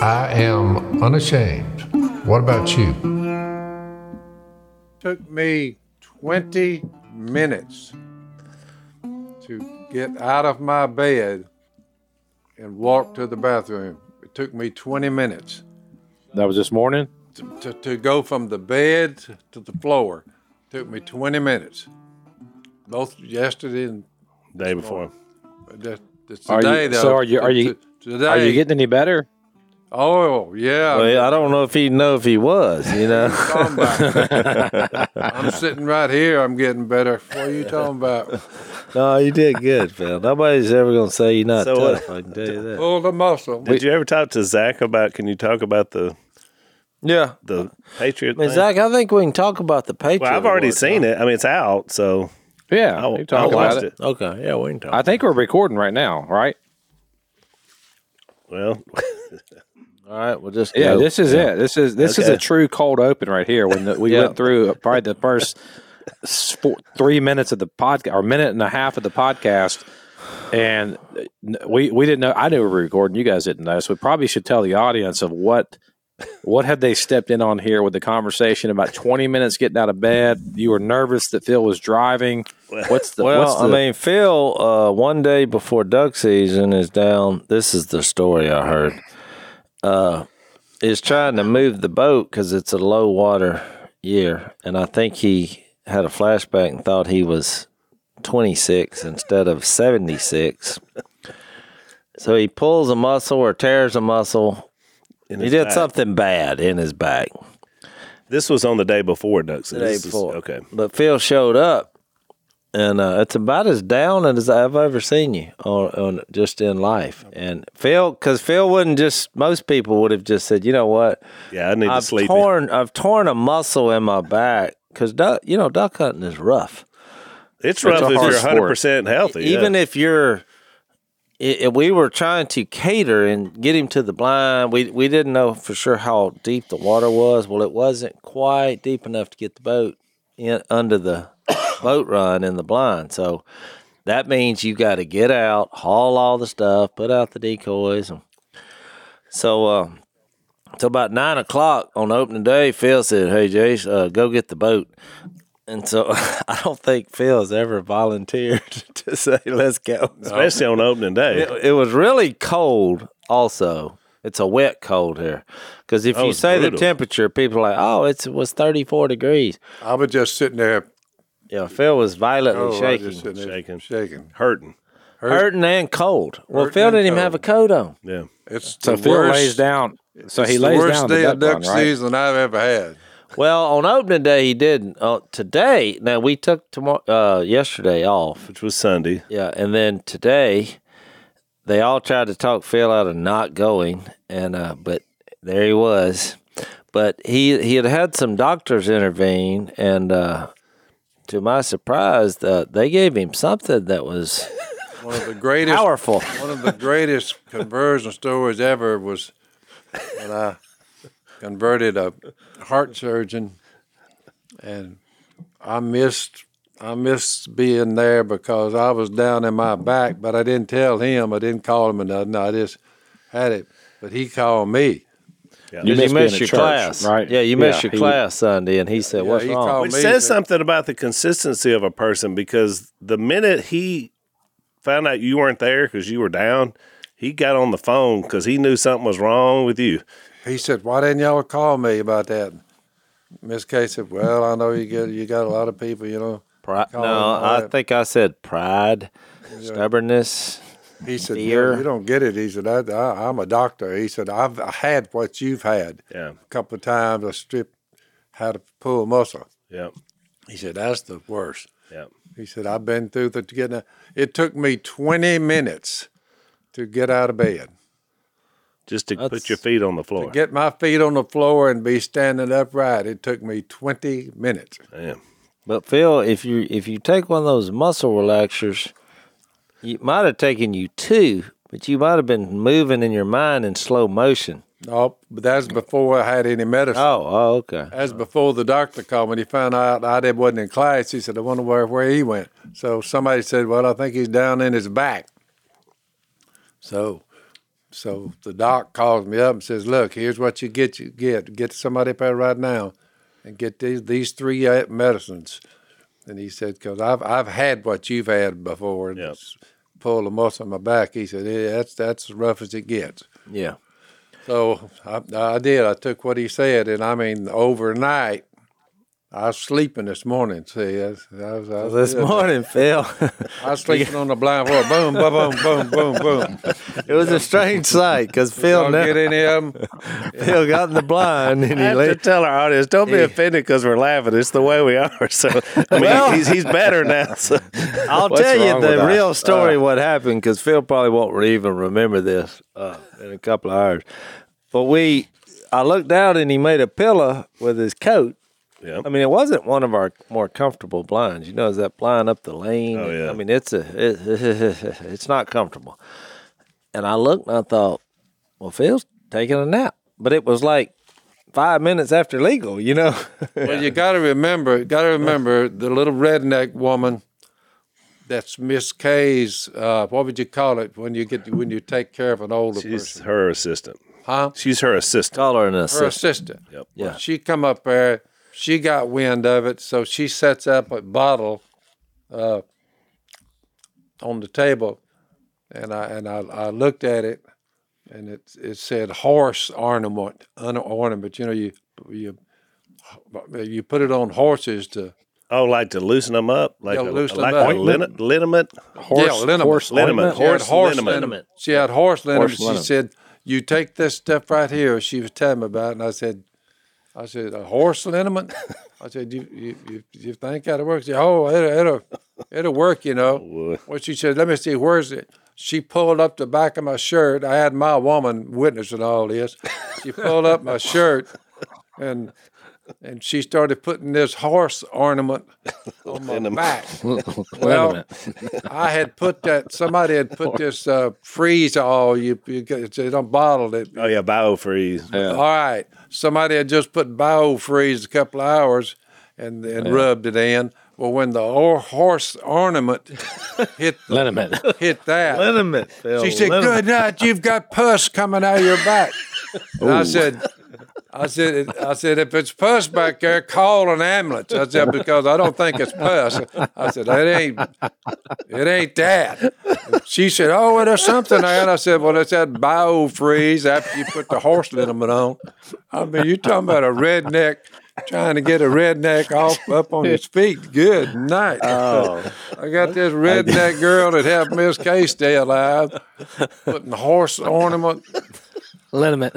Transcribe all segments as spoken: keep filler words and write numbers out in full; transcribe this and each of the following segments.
I am unashamed. What about you? Took me twenty minutes to get out of my bed and walk to the bathroom. It took me twenty minutes. That was this morning? To, to, to go from the bed to the floor. It took me twenty minutes. Both yesterday and day before. That, that's Are today, you, though. so are you are you today, are you getting any better? Oh, yeah. Well, I don't know if he'd know if he was, you know. What are you talking about? I'm sitting right here. I'm getting better. What are you talking about? No, you did good, Phil. Nobody's ever going to say you're not So tough. what- I can tell you that. Pull the muscle. Did you ever talk to Zach about? Can you talk about the Yeah. the Patriot I mean, thing? Zach, I think we can talk about the Patriot. Well, I've already Award, seen huh? it. I mean, it's out. So Yeah, I, you talk I watched about it. it. Okay, yeah, we can talk. I think we're recording right now, right? Well, All right, we'll just Yeah, go. this is Yeah. it. This is this is Okay. a true cold open right here. When the, we Yeah. went through probably the first s- four, three minutes of the podcast, or minute and a half of the podcast, and we we didn't know. I knew we were recording. You guys didn't know, so we probably should tell the audience of what what had they stepped in on here with the conversation about twenty minutes getting out of bed. You were nervous that Phil was driving. What's the Well, what's the, I mean, Phil, uh, one day before duck season is down. This is the story I heard. Uh, is trying to move the boat because it's a low water year, and I think he had a flashback and thought he was twenty-six instead of seventy-six. So he pulls a muscle or tears a muscle. in He his did back. something bad in his back. This was on the day before Ducks. The day This is- before. okay. But Phil showed up, and uh, it's about as down as I've ever seen you on, on just in life. And Phil, because Phil wouldn't just, most people would have just said, you know what? Yeah, I need to I've sleep. torn, I've torn a muscle in my back because duck, you know, duck hunting is rough. It's rough a if hard you're one hundred percent healthy. Even yeah. if you're, i- if we were trying to cater and get him to the blind, we we didn't know for sure how deep the water was. Well, it wasn't quite deep enough to get the boat in under the boat run in the blind. So that means you got to get out, haul all the stuff, put out the decoys. And so, uh, so about nine o'clock on opening day, Phil said, "Hey, Jace, uh, go get the boat." And so I don't think Phil's ever volunteered to say, let's go. especially on opening day. It, it was really cold also. It's a wet cold here. Because if Oh, you it's say brutal. the temperature, people are like, oh, it's, it was thirty-four degrees. I was just sitting there. Yeah, Phil was violently Oh, I was shaking. just sitting there Shaking. shaking. Hurting. Hurting and cold. Well, Hurting Phil and didn't even cold. have a coat on. Yeah. It's so the Phil worst, lays down. So it's he the lays worst down day the of duck duck run, right? season I've ever had. Well, on opening day, he didn't. Uh, today, now we took tomorrow, uh, yesterday off. Which was Sunday. Yeah, and then today, they all tried to talk Phil out of not going, and uh, but there he was. But he he had had some doctors intervene, and uh, to my surprise, uh, they gave him something that was One of the greatest powerful. One of the greatest conversion stories ever was when I converted a heart surgeon, and I missed I missed being there because I was down in my back, but I didn't tell him. I didn't call him or nothing. I just had it, but he called me. Yeah. You You missed missed being your at church, class, right? Yeah, you missed Yeah, your he- class Sunday, and he said, Yeah, "What's he wrong?" called Which me, says said- something about the consistency of a person, because the minute he found out you weren't there because you were down, he got on the phone because he knew something was wrong with you. He said, "Why didn't y'all call me about that?" Miss Kay said, "Well, I know you get you got a lot of people, you know." Pri- Call no, him all I that. think I said pride, stubbornness. He said, Fear. "No, you don't get it." He said, I, I, "I'm a doctor." He said, "I've had what you've had Yeah. a couple of times. I stripped how to pull a muscle." Yeah. He said, "That's the worst." Yeah. He said, "I've been through the getting. A, it took me twenty minutes to get out of bed, Just to That's- put your feet on the floor. to get my feet on the floor and be standing upright. It took me twenty minutes." Damn. But Phil, if you if you take one of those muscle relaxers, it might have taken you two, but you might have been moving in your mind in slow motion. No, but that's before I had any medicine. Oh, oh, okay. That's before the doctor called. When he found out I did- wasn't in class, he said, "I wonder where, where he went." So somebody said, "Well, I think he's down in his back." So so the doc calls me up and says, "Look, here's what you get. You get get somebody up there right now, and get these these three uh, medicines." And he said, "Because I've I've had what you've had before." And Yep. pulled the muscle in my back. He said, "Yeah, that's that's as rough as it gets." Yeah. So I, I did. I took what he said, and I mean, overnight, I was sleeping this morning. See, I was, I was, I was This morning, Phil, I was sleeping on the blindfold. Boom, boom, boom, boom, boom, boom. it was a strange sight because Phil, Don't never, get any of them. Phil got in the blind and I he have to laid. tell our audience, don't be He- offended because we're laughing. It's the way we are. So I mean, Well- he's he's better now. So. I'll What's tell you wrong with the us? real story what happened because Phil probably won't even remember this uh, in a couple of hours. But we, I looked out and he made a pillow with his coat. Yeah. I mean, it wasn't one of our more comfortable blinds. You know, is that blind up the lane? Oh, yeah. I mean, it's a, it, it's not comfortable. And I looked and I thought, well, Phil's taking a nap. But it was like five minutes after legal, you know. Well, you got to remember, got to remember the little redneck woman. That's Miss Kay's. Uh, what would you call it when you get when you take care of an older She's person? her assistant. Huh? She's her assistant. Call her an Her assistant. assistant. Yep. Yeah. Well, she come up there. She got wind of it, so she sets up a bottle uh, on the table, and I and I, I looked at it, and it it said horse ornament, un- ornament. You know, you you you put it on horses to Oh, like to loosen them up, like Yeah, a, loosen like them a up. lin- liniment. Horse, yeah, liniment. horse Liniment. She had Horse horse liniment. liniment. She had horse liniment. Horse She liniment. said, "You take this stuff right here." She was telling me about it, and I said, "I said a horse liniment." I said, "You you you, you think that'll work?" She said, "Oh, it'll it'll, it'll work, you know." boy. Well, she said, "Let me see, where's it?" She pulled up the back of my shirt. I had my woman witnessing all this. She pulled up my shirt, and and she started putting this horse ornament on my back. Well, I had put that. Somebody had put this uh, freeze all you you get- they don't bottle it. Oh yeah, biofreeze. All right, somebody had just put biofreeze a couple of hours and and rubbed it in. Well, when the or- horse ornament hit the, liniment. hit that, Liniment, Phil. she said, liniment. "Good night. You've got pus coming out of your back." And I said, "I said, I said, if it's pus back there, call an ambulance." I said, "Because I don't think it's pus." I said, "It ain't, it ain't that." She said, "Oh, well, there's something there." And I said, "Well, it's that biofreeze after you put the horse liniment on." I mean, you talking about a redneck trying to get a redneck off up on his feet. Good night. Oh. I got this redneck girl that helped Miss Kay stay alive, putting horse ornament. Liniment.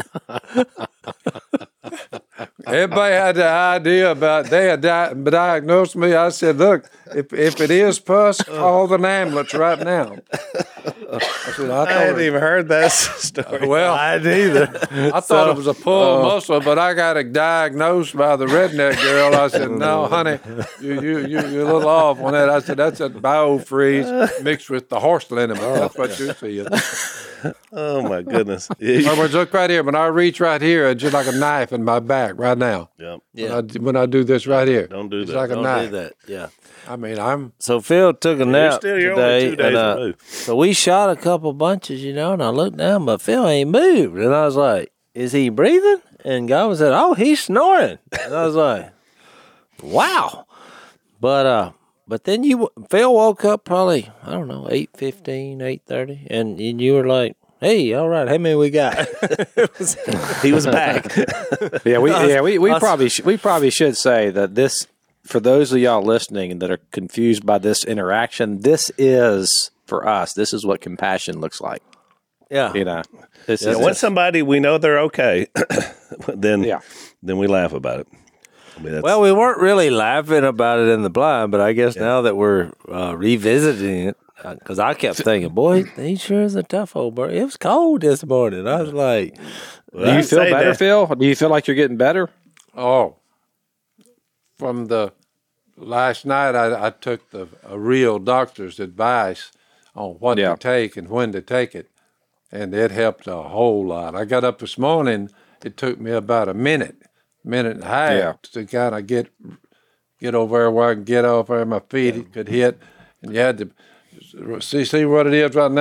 Everybody had the idea about they had di- diagnosed me. I said, "Look, if if it is pus, call the ambulance right now." I said, "I I thought hadn't it, even heard that story. well, I neither. I thought it was a pull muscle, but I got it diagnosed by the redneck girl." I said, "No, honey, you you you you're a little off on that." I said, "That's a biofreeze mixed with the horse liniment. That's what you're seeing." Oh my goodness. In other words, look right here. When I reach right here, it's just like a knife in my back right now. Yep. Yeah. When, I, when I do this right here, Don't do it's that. like a Don't knife. do that. Yeah. I mean, I'm So Phil took a You're nap still you're only today, two days and uh, removed. so we shot a couple bunches, you know. And I looked down, but Phil ain't moved, and I was like, "Is he breathing?" And God said, "Oh, he's snoring." And I was like, "Wow!" But uh, but then you Phil woke up probably I don't know eight fifteen, eight thirty, and and you were like, "Hey, all right, how many we got?" It was- He was back. Yeah, we yeah we, we us- probably sh- we probably should say that this, for those of y'all listening that are confused by this interaction, this is for us. This is what compassion looks like. yeah, You know, this Yeah, is when somebody we know they're okay, then Yeah. then we laugh about it. I mean, that's, Well, we weren't really laughing about it in the blind, but I guess now that we're uh, revisiting it, because I kept thinking, boy, he sure is a tough old bird. It was cold this morning. I was like, well, Do you I'd feel say better, that- Phil? Do you feel like you're getting better? oh, from the last night. I, I took the a real doctor's advice on what Yeah. to take and when to take it, and it helped a whole lot. I got up this morning. It took me about a minute, minute and a half Yeah. to kind of get get over there where I can get over where my feet could hit, and you had to see see what it is right now.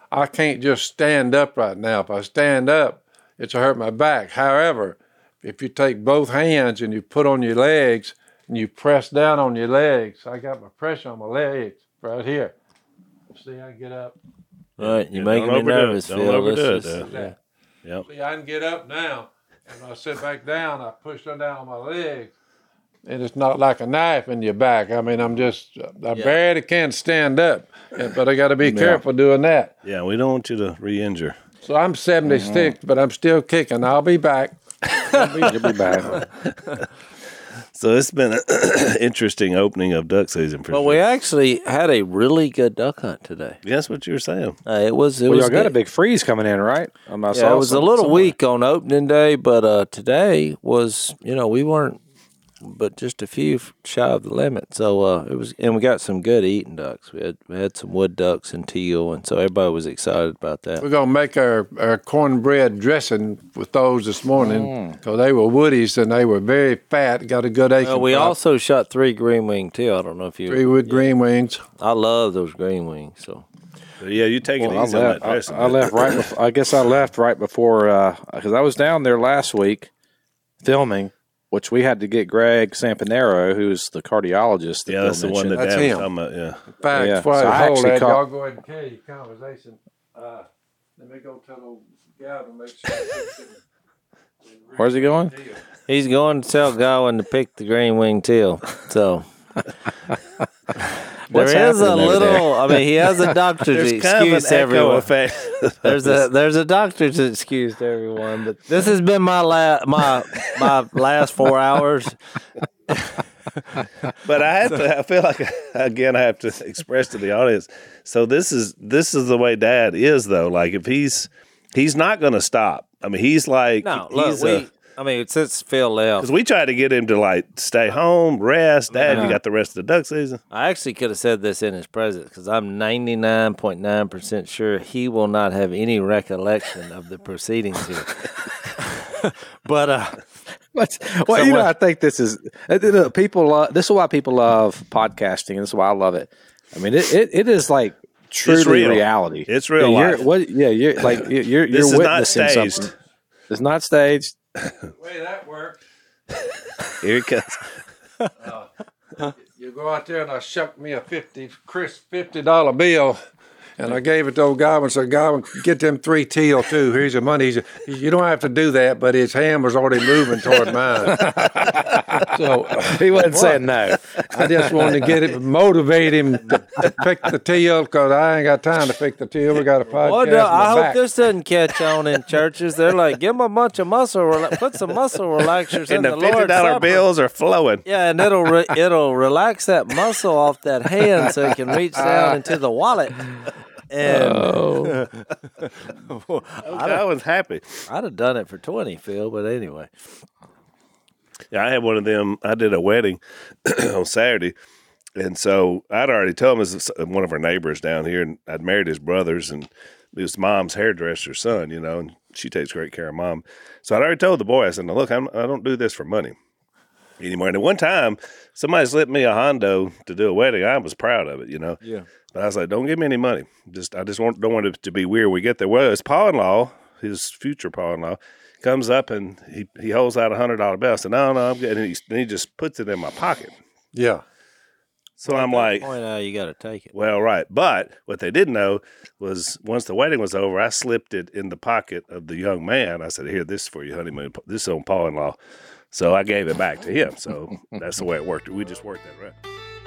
I can't just stand up right now. If I stand up, it's to hurt my back. However, if you take both hands and you put on your legs and you press down on your legs, I got my pressure on my legs right here. See, I get up. Right, you're Yeah, making don't me overdo it. nervous, Don't Phil. overdo This it, is- though. yeah. Yep. See, I can get up now. And when I sit back down, I push them down on my legs. And it's not like a knife in your back. I mean, I'm just, I Yeah. barely can stand up. But I got to be careful doing that. Yeah, we don't want you to re-injure. So I'm seventy-six, but I'm still kicking. I'll be back. You'll be back. So it's been an interesting opening of duck season for Well, sure. we actually had a really good duck hunt today. Yeah, that's what you were saying. Uh, it was. It Well, was y'all got good. a big freeze coming in, right? Um, I Yeah, saw it was a some- little somewhere. weak on opening day, but uh, today was, you know, we weren't, but just a few shy of the limit. So uh, it was, and we got some good eating ducks. We had we had some wood ducks and teal, and so everybody was excited about that. We're going to make our, our cornbread dressing with those this morning because they were woodies and they were very fat, got a good aching. Well, we crop. also shot three green wing teal. I don't know if you. Three with green wings. I love those green wings. So But yeah, you take it Well, I easy on that left. I, dressing. I left right. Before, I guess I left right before because I was down there last week filming, which we had to get Greg Sampanero, who's the cardiologist. That Yeah, that's the Phil one that mentioned. That's Dad was him. talking about. Yeah. In fact, Yeah, before so I I hold actually that, caught- y'all go ahead and carry your conversation. Uh, let me go tell old Gavin, make sure. Where's he going? he's going to tell Godwin to pick the green wing teal. So. What's there is a happening over little. there? I mean, he has a doctor's There's kind of excuse an to echo everyone. effect. There's a there's a doctor's excuse to everyone, but this has been my la- my my last four hours. But I have to. I feel like again I have to express to the audience. So this is this is the way Dad is though. Like if he's he's not going to stop. I mean he's like No, look, he's we. I mean, since Phil left, because we tried to get him to like stay home, rest. Dad, you got the rest of the duck season. I actually could have said this in his presence because I'm ninety-nine point nine percent sure he will not have any recollection of the proceedings here. But uh, What's, well, you know, I think this is uh, you know, people. Love, this is why people love podcasting, and this is why I love it. I mean, it it, it is like truly real. reality. It's real Yeah, life. you're, what, yeah, you're like you're you're This is not witnessing staged. something. It's not staged. The way that works, Here it comes. you go out there and I shuck me a fifty crisp fifty dollar bill, and I gave it to old Godwin. Said, Godwin, get them three teal too. Here's your money. He said, you don't have to do that, but his hand was already moving toward mine. So He wasn't saying no. I just wanted to get him, motivate him to, to pick the teal because I ain't got time to pick the teal. We got a podcast. well, in no, the I hope back. this doesn't catch on in churches. They're like, give him a bunch of muscle, rela- put some muscle relaxers in And the, the fifty Lord's dollar Supper. bills are flowing. Yeah, and it'll re- it'll relax that muscle off that hand so it can reach down into the wallet. And Oh, I was happy. I'd have done it for twenty, Phil. But anyway, Yeah, I had one of them. I did a wedding on Saturday, and so I'd already told him it was one of our neighbors down here, and I'd married his brothers, and it was mom's hairdresser's son, you know, and she takes great care of mom. So I'd already told the boy, I said, "Now look, I'm, I don't do this for money anymore." And at one time, somebody slipped me a Hondo to do a wedding. I was proud of it, you know. Yeah. But I was like, "Don't give me any money. Just I just want don't want it to be weird." We get there. Well, his pa-in-law, his future pa-in-law, comes up and he, he holds out a hundred dollar bill. I said, "No, no, I'm good." And he, and he just puts it in my pocket. Yeah. So I'm like, point out you got to take it. well, right. But what they didn't know was once the wedding was over, I slipped it in the pocket of the young man. I said, "Here, this is for your honeymoon. This is on pa-in-law." So I gave it back to him. So that's the way it worked. We just worked that right.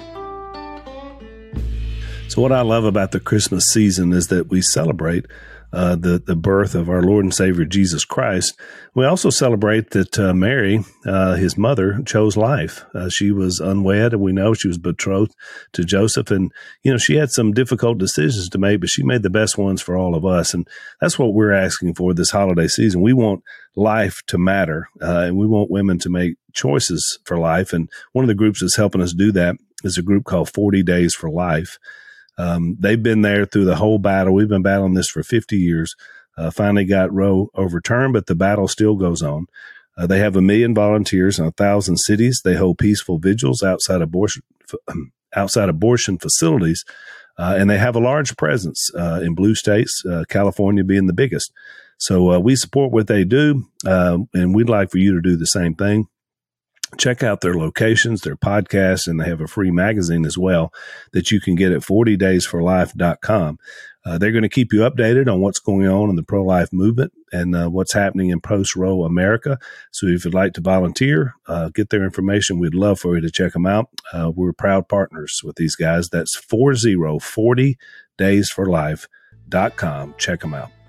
So what I love about the Christmas season is that we celebrate uh, the the birth of our Lord and Savior Jesus Christ. We also celebrate that uh, Mary, uh, his mother, chose life. Uh, she was unwed, and we know she was betrothed to Joseph, and you know she had some difficult decisions to make, but she made the best ones for all of us, and that's what we're asking for this holiday season. We want life to matter, uh, and we want women to make choices for life. And one of the groups that's helping us do that is a group called forty Days for Life. Um, they've been there through the whole battle. We've been battling this for fifty years. Uh, finally got Roe overturned, but the battle still goes on. Uh, they have a million volunteers in a thousand cities. They hold peaceful vigils outside abortion outside abortion facilities Uh, and they have a large presence uh, in blue states, uh, California being the biggest. So uh, we support what they do, uh, and we'd like for you to do the same thing. Check out their locations, their podcasts, and they have a free magazine as well that you can get at forty days for life dot com. Uh, they're going to keep you updated on what's going on in the pro-life movement and uh, what's happening in post-Roe America. So if you'd like to volunteer, uh, get their information. We'd love for you to check them out. Uh, we're proud partners with these guys. That's forty, forty days for life dot com. Check them out.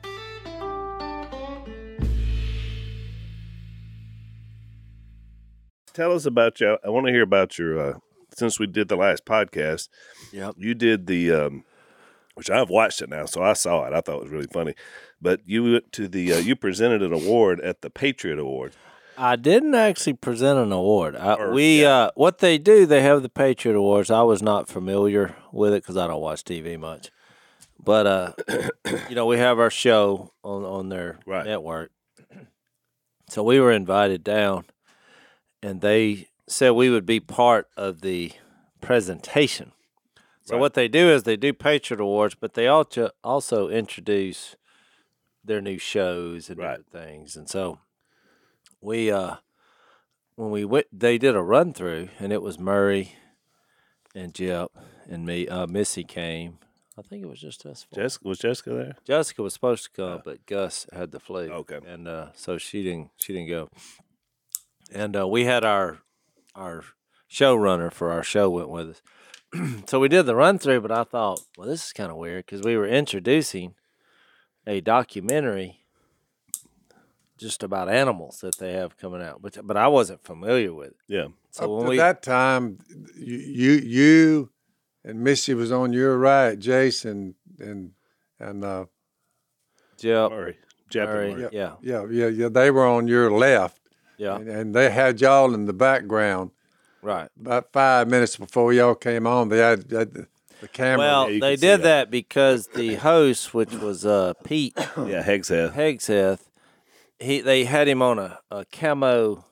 Tell us about you. I want to hear about your, uh, since we did the last podcast, Yep. you did the, um, which I've watched it now, so I saw it. I thought it was really funny. But you went to the, uh, you presented an award at the Patriot Award. I didn't actually present an award. I, Or- we, yeah. uh, what they do, they have the Patriot Awards. I was not familiar with it because I don't watch T V much. But, uh, you know, we have our show on, on their Right. network. So we were invited down, and they said we would be part of the presentation. So Right. what they do is they do Patriot Awards, but they also also introduce their new shows and Right. different things. And so we, uh, when we went, they did a run through, and it was Murray and Jep and me. Uh, Missy came. I think it was just us four. Jessica, was Jessica there? Jessica was supposed to come, but Gus had the flu. Okay. and uh, so she didn't. She didn't go. And uh, we had our our showrunner for our show went with us. So we did the run through, but I thought, well, this is kind of weird because we were introducing a documentary just about animals that they have coming out, but but I wasn't familiar with it. Yeah. So Up when to we that time, you, you you and Missy was on your right, Jason and and uh, Jep, Murray. Jep and Murray, Murray. yeah, yeah, yeah, yeah, they were on your left, yeah, and, and they had y'all in the background. right. About five minutes before y'all came on, they had, had the, the camera. Well, you they can see did that. that because the host, which was uh, Pete Yeah, Hegseth. Hegseth, he they had him on a, a camo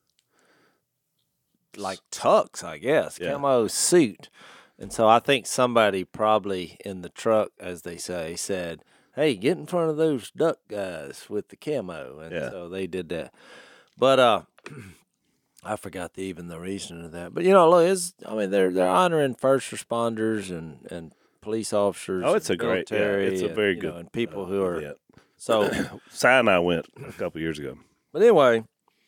like tux, I guess, Yeah. camo suit. And so I think somebody probably in the truck, as they say, said, "Hey, get in front of those duck guys with the camo." And Yeah. so they did that. But uh I forgot the, even the reason of that. But you know, look, it's, I mean, they're they're honoring first responders and, and police officers. Oh, it's and a great- yeah, military it's a and, very you know, good, and people uh, who are yeah. so. Si and I went a couple years ago. But anyway,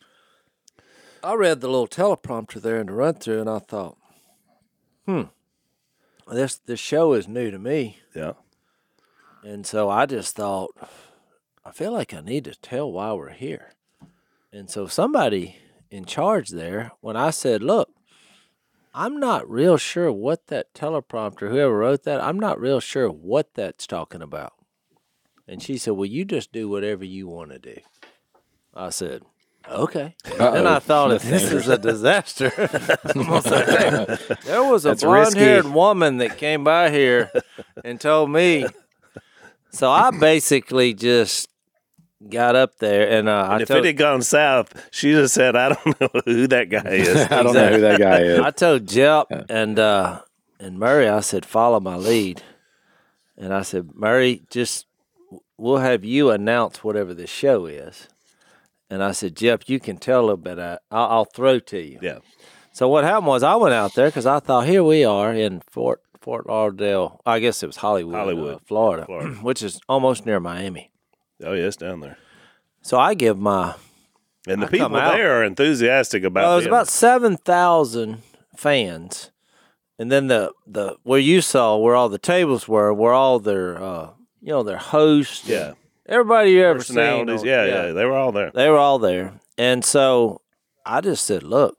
I read the little teleprompter there in the run through, and I thought, hmm, this this show is new to me, Yeah. and so I just thought, I feel like I need to tell why we're here, and so somebody in charge there, when I said, look, I'm not real sure what that teleprompter, whoever wrote that, I'm not real sure what that's talking about. And she said, well, you just do whatever you want to do. I said, okay. Then I thought, if this is a disaster, I'm gonna say, hey, there was a That's blonde-haired risky. woman that came by here and told me. So I basically just got up there, and uh, And I if told, it had gone south, she just said, I don't know who that guy is. I don't know who that guy is. I told Jep and uh, and Murray, I said, follow my lead. And I said, Murray, just we'll have you announce whatever the show is. And I said, Jep, you can tell a little bit. I, I'll, I'll throw to you. Yeah. So what happened was I went out there because I thought, here we are in Fort Fort Lauderdale. I guess it was Hollywood, Hollywood, uh, Florida, Florida. which is almost near Miami. Oh, yeah, it's down there. So I give my And the I people come out. there are enthusiastic about well, it was being about seven thousand fans, and then the the where you saw where all the tables were, were all their uh, you know their hosts, Yeah. everybody you ever seen, personalities. on- Yeah, yeah, they were all there. they were all there, and so I just said, look,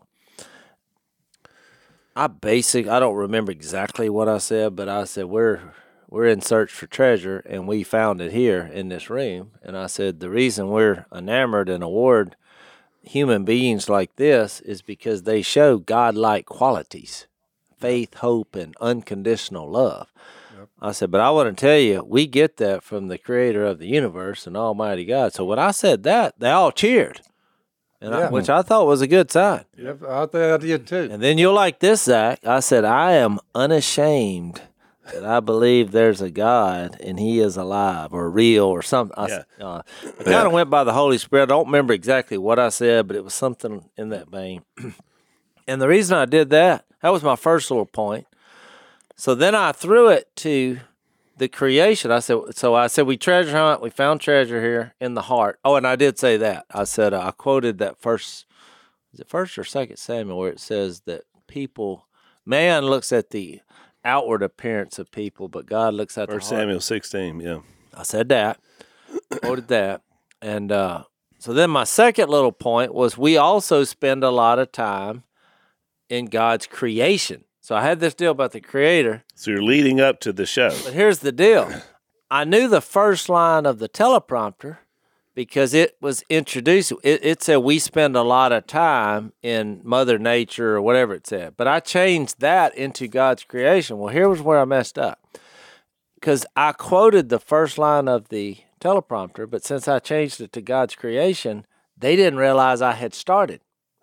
I basic I don't remember exactly what I said, but I said we're we're in search for treasure, and we found it here in this room, and I said the reason we're enamored and award human beings like this is because they show godlike qualities, faith, hope, and unconditional love. I said, but I want to tell you, we get that from the creator of the universe and Almighty God. So when I said that, they all cheered, and I, Yeah. which I thought was a good sign. Yep, I thought I did too. And then you'll like this, Zach. I said, I am unashamed that I believe there's a God and He is alive or real or something. I, Yeah. uh, I kind of went by the Holy Spirit. I don't remember exactly what I said, but it was something in that vein. And the reason I did that, that was my first little point. So then I threw it to the creation. I said, so I said, we treasure hunt, we found treasure here in the heart. Oh, and I did say that. I said, uh, I quoted that first, is it first or second Samuel, where it says that people, man looks at the outward appearance of people, but God looks at First the heart. Samuel sixteen, yeah. I said that, quoted that. And uh, so then my second little point was we also spend a lot of time in God's creation. So I had this deal about the Creator. So you're leading up to the show. But here's the deal. I knew the first line of the teleprompter because it was introduced. It, it said we spend a lot of time in Mother Nature or whatever it said. But I changed that into God's creation. Well, here was where I messed up. Because I quoted the first line of the teleprompter, but since I changed it to God's creation, they didn't realize I had started.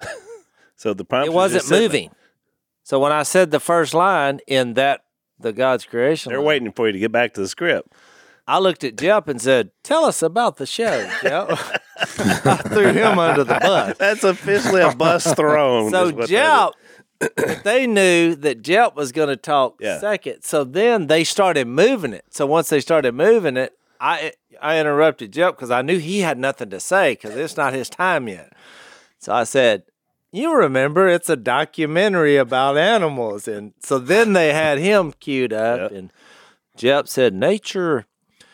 So the prompter It wasn't just sitting moving. So when I said the first line in that, the God's creation there. They're line, waiting for you to get back to the script. I looked at Jep and said, tell us about the show, Jep. I threw him under the bus. That's officially a bus thrown. So is what that Jep, they knew that Jep was going to talk Yeah. second. So then they started moving it. So once they started moving it, I I interrupted Jep because I knew he had nothing to say because it's not his time yet. So I said, you remember it's a documentary about animals. And so then they had him queued up, Yep. and Jep said, nature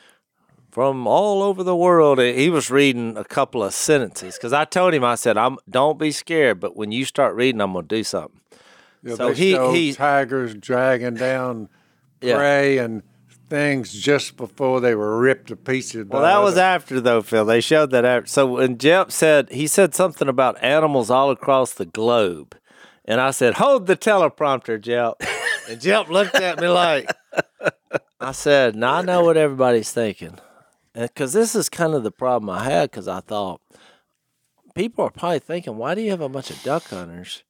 from all over the world. And he was reading a couple of sentences because I told him, I said, I'm don't be scared, but when you start reading, I'm going to do something. Yeah, So they he- showed he- tigers dragging down Yeah. prey and things just before they were ripped to pieces. Well, by that was other- after, though, Phil. They showed that after. So when Jep said, he said something about animals all across the globe. And I said, hold the teleprompter, Jep. And Jep looked at me like, I said, now I know what everybody's thinking. Because this is kind of the problem I had because I thought, people are probably thinking, why do you have a bunch of duck hunters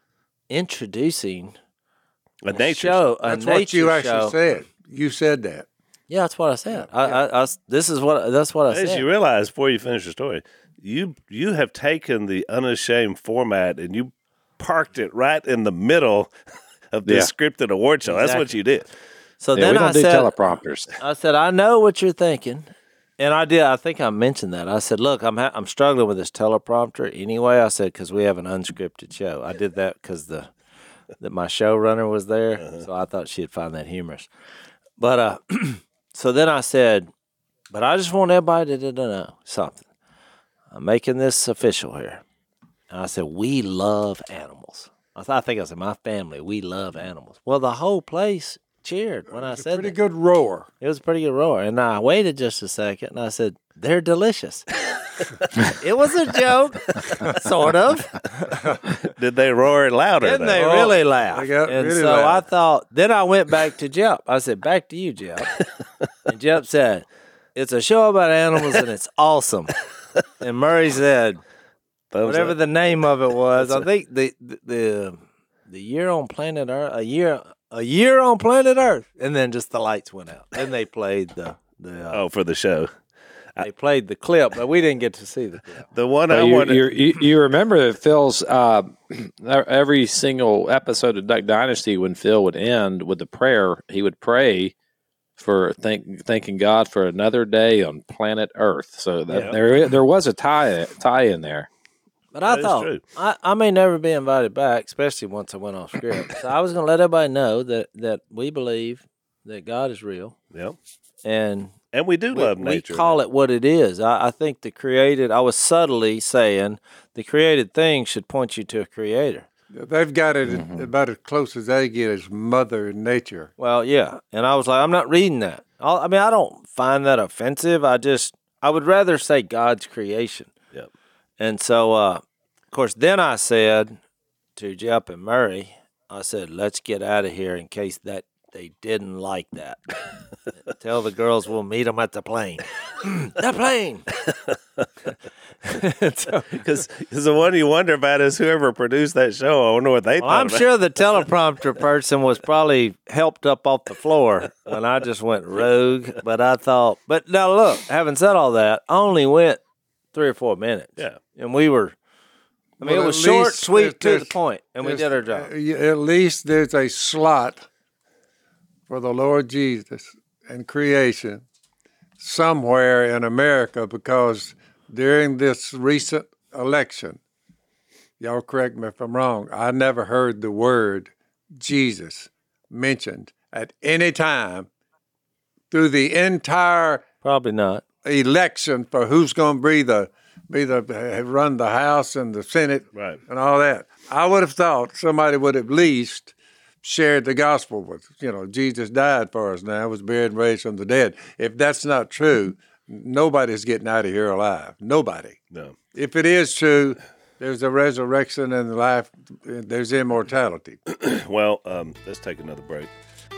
introducing A nature show, a That's nature what you actually show? said. You said that. Yeah, that's what I said. I, I, I, this is what, that's what I As said. you realize before you finish the story, you you have taken the Unashamed format and you parked it right in the middle of this scripted award show. That's what Exactly. you did. So Yeah, then we don't I do said, teleprompters. I said, I know what you're thinking. And I did. I think I mentioned that. I said, look, I'm ha- I'm struggling with this teleprompter anyway. I said, because we have an unscripted show. I did that because the that my showrunner was there. Uh-huh. So I thought she'd find that humorous. But uh, so then I said, but I just want everybody to know something. I'm making this official here. And I said, we love animals. I, th- I think I said, my family, we love animals. Well, the whole place cheered when I It's a said pretty that. good roar. It was a pretty good roar. And I waited just a second and I said, they're delicious. It was a joke, sort of. Did they roar it louder? Didn't though? they Oh, really laugh? they got and really so I loud. thought, then I went back to Jep. I said, back to you, Jep. And Jep said, it's a show about animals and it's awesome. And Murray said, Thumbs whatever up. the name of it was, I think the, the the the year on planet Earth, a year a year on planet Earth, and then just the lights went out. Then they played the the uh, Oh, for the show. they played the clip, but we didn't get to see the clip. The one I But you, wanted. you, you, you remember that Phil's uh, every single episode of Duck Dynasty, when Phil would end with the prayer, he would pray for thank, thanking God for another day on planet Earth. So that, Yeah. there there was a tie tie in there. But I That is thought true. I, I may never be invited back, especially once I went off script. So I was going to let everybody know that that we believe that God is real, Yep. and And we do we, love we nature. call it what it is. I, I think the created. I was subtly saying the created thing should point you to a creator. They've got it Mm-hmm. about as close as they get as Mother Nature. Well, yeah, and I was like, I'm not reading that. I'll, I mean, I don't find that offensive. I just I would rather say God's creation. Yep. And so, uh, of course, then I said to Jep and Murray, I said, let's get out of here in case that they didn't like that. Tell the girls we'll meet them at the plane. The plane. Because the one you wonder about is whoever produced that show. I wonder what they Well, thought I'm about sure the teleprompter person was probably helped up off the floor when I just went rogue. But I thought, but now look, having said all that, I only went three or four minutes. Yeah. And we were, I mean, Well, it was at short, least sweet, there's- to the point, and we did our job. Uh, At least there's a slot for the Lord Jesus and creation somewhere in America, because during this recent election, y'all correct me if I'm wrong, I never heard the word Jesus mentioned at any time through the entire Probably not. election for who's going to be the be the run the House and the Senate Right. and all that. I would have thought somebody would at least shared the gospel with, you know, Jesus died for us now, was buried and raised from the dead. If that's not true, nobody's getting out of here alive. Nobody. No. If it is true, there's a resurrection and life, there's immortality. Well, um, let's take another break.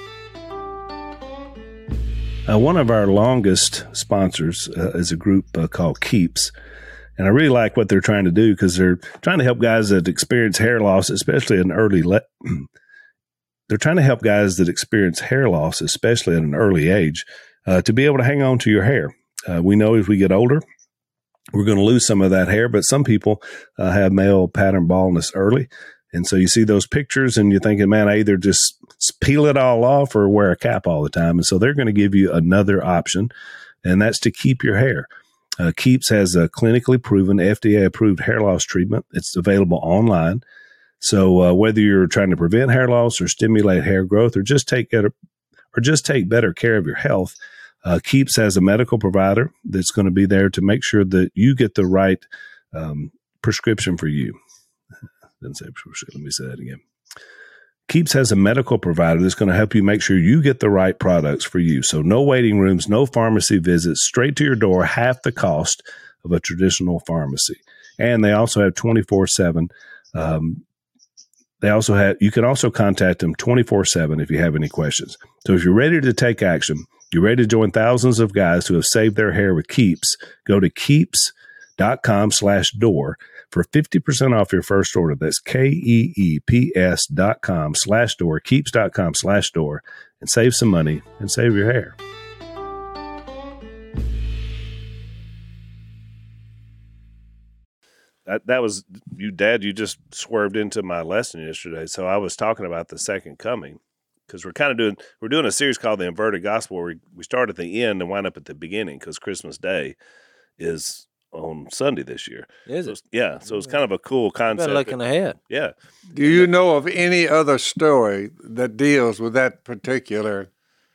Uh, one of our longest sponsors uh, is a group uh, called Keeps. And I really like what they're trying to do because they're trying to help guys that experience hair loss, especially at an early le- they're trying to help guys that experience hair loss, especially at an early age, uh, to be able to hang on to your hair. Uh, we know as we get older, we're going to lose some of that hair, but some people uh, have male pattern baldness early. And so you see those pictures and you're thinking, man, I either just peel it all off or wear a cap all the time. And so they're going to give you another option, and that's to keep your hair. Uh, Keeps has a clinically proven, F D A-approved hair loss treatment. It's available online. So uh, whether you're trying to prevent hair loss or stimulate hair growth or just take better, or just take better care of your health, uh, Keeps has a medical provider that's going to be there to make sure that you get the right um, prescription for you. Didn't say prescription. Let me say that again. Keeps has a medical provider that's going to help you make sure you get the right products for you. So no waiting rooms, no pharmacy visits, straight to your door, half the cost of a traditional pharmacy. And they also have twenty-four seven. Um, they also have, you can also contact them twenty-four seven if you have any questions. So if you're ready to take action, you're ready to join thousands of guys who have saved their hair with Keeps, go to keeps.com slash door. For fifty percent off your first order. That's K-E-E-P-S dot com slash door, keeps.com slash door, and save some money and save your hair. That, that was, you, Dad, you just swerved into my lesson yesterday. So I was talking about the second coming because we're kind of doing, we're doing a series called The Inverted Gospel where we, we start at the end and wind up at the beginning because Christmas Day is on Sunday this year. Is So it? it's- yeah, so it's kind of a cool concept. Been looking ahead. Yeah. Do you know of any other story that deals with that particular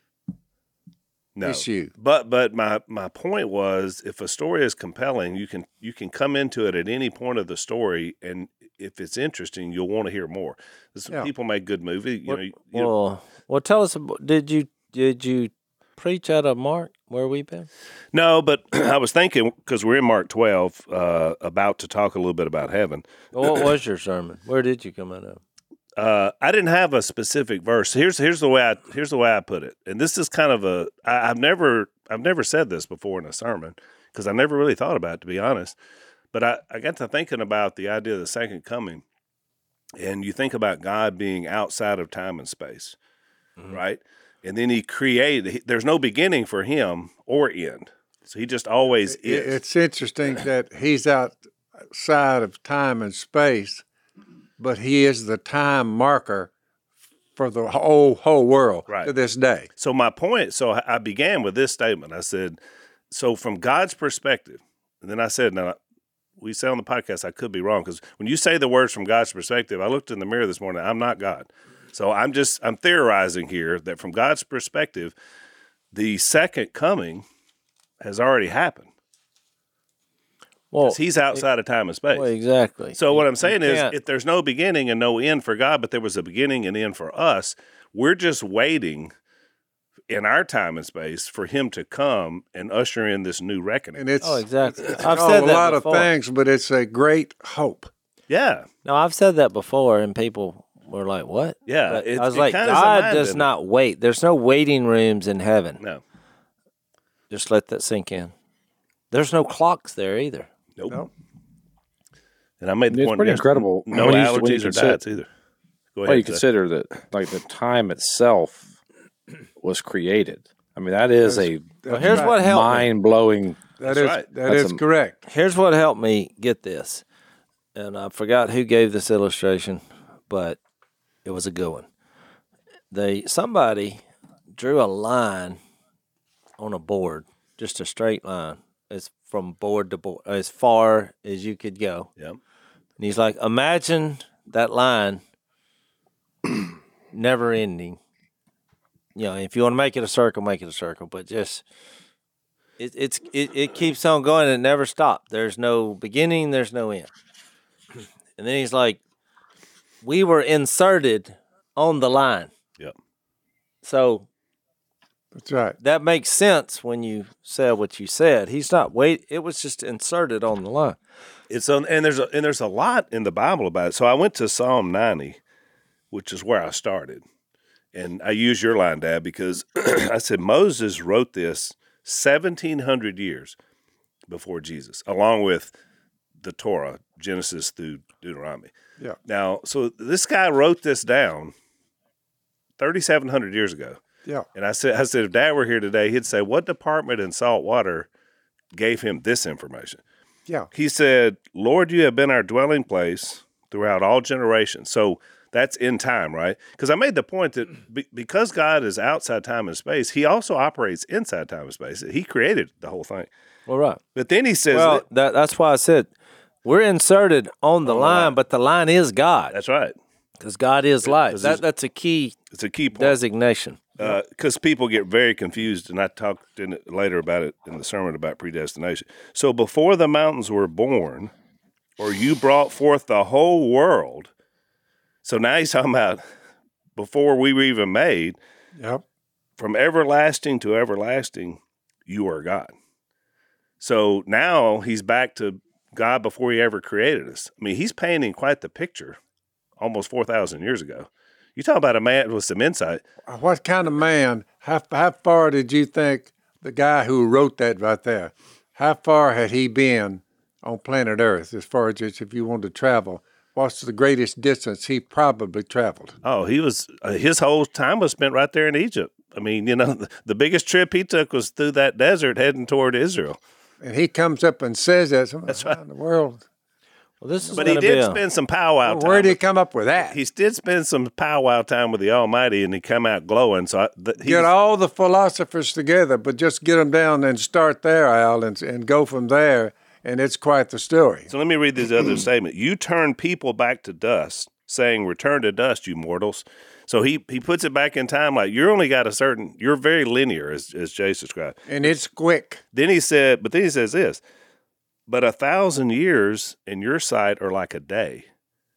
No. issue? But but my my point was, if a story is compelling, you can you can come into it at any point of the story, and if it's interesting, you'll want to hear more. This, Yeah. People make good movie. You Well, know, you, you know, well, well, tell us. About, did you did you preach out of Mark where we been? no, but I was thinking because we're in Mark twelve, uh, about to talk a little bit about heaven. What was your sermon? Where did you come out of? Uh, I didn't have a specific verse. Here's here's the way I here's the way I put it, and this is kind of a I, I've never I've never said this before in a sermon because I never really thought about it, to be honest. But I, I got to thinking about the idea of the second coming, and you think about God being outside of time and space, Mm-hmm. right? And then He created. There's no beginning for Him or end, so He just always It- is. It's interesting that he's outside of time and space, but he is the time marker for the whole whole world Right. to this day. So my point, so I began with this statement. I said, so from God's perspective, and then I said, now we say on the podcast, I could be wrong because when you say the words from God's perspective, I looked in the mirror this morning. I'm not God, so I'm just I'm theorizing here that from God's perspective, the second coming has already happened Well, because He's outside of time and space. well, exactly. So what I'm You saying is, can't- if there's no beginning and no end for God, but there was a beginning and end for us, we're just waiting in our time and space for Him to come and usher in this new reckoning. And it's, Oh, exactly. it's I've called said a that lot before. of things, but it's a great hope. Yeah, No, I've said that before, and people we're like, what? Yeah, But it- I was it like, kinda God reminded does me. not wait. There's no waiting rooms in heaven. No, Just let that sink in. There's no clocks there either. nope. Nope. And I made the It's point. pretty yes, incredible No when you- when you allergies or consider- diets either. Go ahead. Well, you Zach. consider that like the time itself was created. I mean, that is a Well, here's right. what helped me. mind blowing. That That's is right. that That's is a- correct. Here's what helped me get this. And I forgot who gave this illustration, but it was a good one. They somebody drew a line on a board, just a straight line. It's from board to board, as far as you could go. Yep. And he's like, imagine that line never ending. You know, if you want to make it a circle, make it a circle. But just it, it's it, it keeps on going and it never stops. There's no beginning, there's no end. And then he's like, we were inserted on the line. Yep. So That's right. that makes sense when you said what you said. He's not wait. It was just inserted on the line. It's on, and there's a, and there's a lot in the Bible about it. So I went to Psalm ninety, which is where I started, and I use your line, Dad, because I said Moses wrote this seventeen hundred years before Jesus, along with the Torah, Genesis through Deuteronomy. Yeah. Now, so this guy wrote this down thirty-seven hundred years ago. Yeah. And I said, I said, if Dad were here today, he'd say, what department in salt water gave him this information? Yeah. He said, Lord, you have been our dwelling place throughout all generations. So that's in time, right? Because I made the point that be, because God is outside time and space, he also operates inside time and space. He created the whole thing. Well, right. But then he says, Well, that, that's why I said we're inserted on the the line, line. but the line is God that's right. because God is light. 'cause That, there's- that's a key It's a key point. designation. Because people get very confused, and I talked in it later about it in the sermon about predestination. So before the mountains were born, or you brought forth the whole world, so now he's talking about before we were even made, Yep. from everlasting to everlasting, you are God. So now he's back to God before he ever created us. I mean, he's painting quite the picture almost four thousand years ago. You talk about a man with some insight. What kind of man? How how far did you think the guy who wrote that right there? How far had he been on planet Earth as far as just if you wanted to travel? What's the greatest distance he probably traveled? Oh, he was, uh, his whole time was spent right there in Egypt. I mean, you know, the, the biggest trip he took was through that desert heading toward Israel. And he comes up and says that. So That's how right. in the world? Well, this is But he gonna be did a- spend some powwow time. Where did he with- come up with that? He did spend some powwow time with the Almighty, and he come out glowing. So I, the, he's- Get all the philosophers together, but just get them down and start there, Al, and, and go from there, and it's quite the story. So let me read this other statement. You turn people back to dust, saying, return to dust, you mortals. So he, he puts it back in time like you're only got a certain, you're very linear, as, as Jay described. And it's quick. Then he said, but then he says this, but a thousand years in your sight are like a day.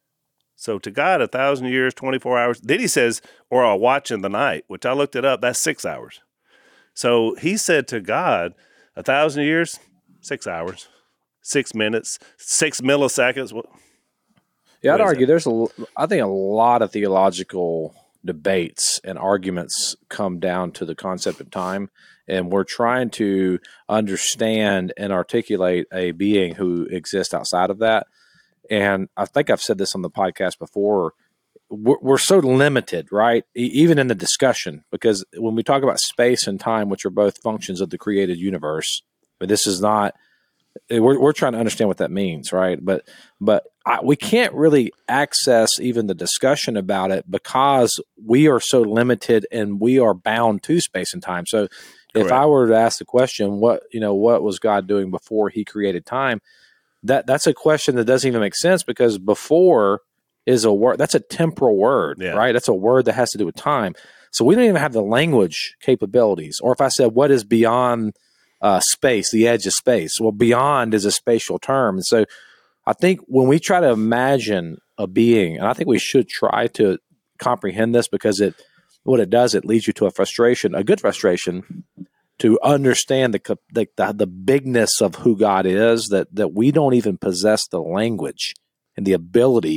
So to God, a thousand years, twenty-four hours. Then he says, or a watch in the night, which I looked it up, that's six hours. So he said to God, a thousand years, six hours, six minutes, six milliseconds. What- Yeah, I'd What is argue there's a, l- I think a lot of theological debates and arguments come down to the concept of time, and we're trying to understand and articulate a being who exists outside of that. And I think I've said this on the podcast before. We're, we're so limited, right? E- even in the discussion, because when we talk about space and time, which are both functions of the created universe, but this is not. We're we're trying to understand what that means, right? But but I, we can't really access even the discussion about it because we are so limited and we are bound to space and time. So, if Correct. I were to ask the question, what you know, what was God doing before He created time? That that's a question that doesn't even make sense because before is a word that's a temporal word, Yeah. right? That's a word that has to do with time. So we don't even have the language capabilities. Or if I said, what is beyond uh, space, the edge of space? Well, beyond is a spatial term. And so I think when we try to imagine a being, and I think we should try to comprehend this because it, what it does, it leads you to a frustration, a good frustration, to understand the cap- the, the, the bigness of who God is, that, that we don't even possess the language and the ability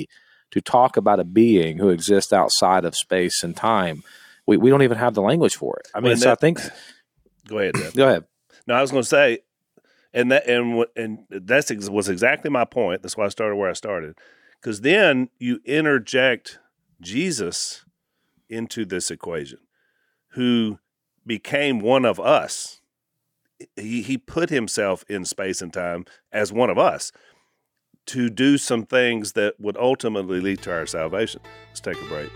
to talk about a being who exists outside of space and time. We we don't even have the language for it. I mean, Well, so that- I think. Go ahead, Deb. Go ahead. No, I was going to say, and that and what- and that's ex- was exactly my point. That's why I started where I started, because then you interject Jesus into this equation, who became one of us. He he put himself in space and time as one of us to do some things that would ultimately lead to our salvation. Let's take a break.